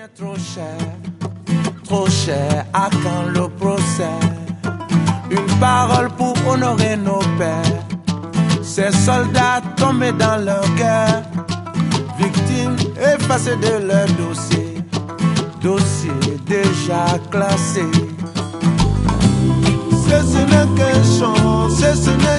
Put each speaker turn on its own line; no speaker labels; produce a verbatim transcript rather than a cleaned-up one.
Trop cher, trop cher, à quand le procès? Une parole pour honorer nos pères, ces soldats tombés dans leur guerre, victimes effacées de leur dossier, dossier déjà classé. Ce n'est qu'un chant, ce n'est